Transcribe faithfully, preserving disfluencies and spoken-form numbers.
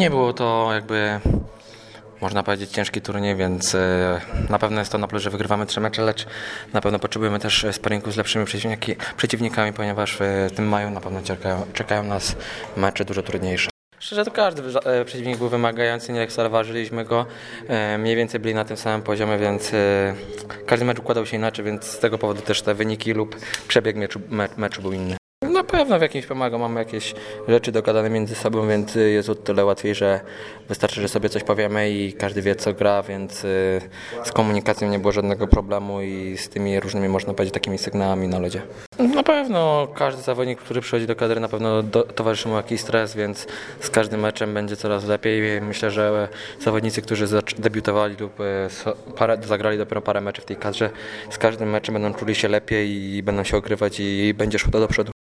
Nie było to jakby, można powiedzieć, ciężki turniej, więc na pewno jest to na plus, że wygrywamy trzy mecze, lecz na pewno potrzebujemy też sparingu z lepszymi przeciwnikami, ponieważ w tym maju na pewno czekają, czekają nas mecze dużo trudniejsze. Szczerze to każdy przeciwnik był wymagający, nie lekceważyliśmy go, mniej więcej byli na tym samym poziomie, więc każdy mecz układał się inaczej, więc z tego powodu też te wyniki lub przebieg meczu, meczu był inny. Na pewno w jakimś pomaga, mamy jakieś rzeczy dogadane między sobą, więc jest o tyle łatwiej, że wystarczy, że sobie coś powiemy i każdy wie, co gra, więc z komunikacją nie było żadnego problemu i z tymi różnymi, można powiedzieć, takimi sygnałami na lodzie. Na pewno każdy zawodnik, który przychodzi do kadry, na pewno do, towarzyszy mu jakiś stres, więc z każdym meczem będzie coraz lepiej. Myślę, że zawodnicy, którzy debiutowali lub parę, zagrali dopiero parę meczy w tej kadrze, z każdym meczem będą czuli się lepiej i będą się ogrywać i będzie szło to do przodu.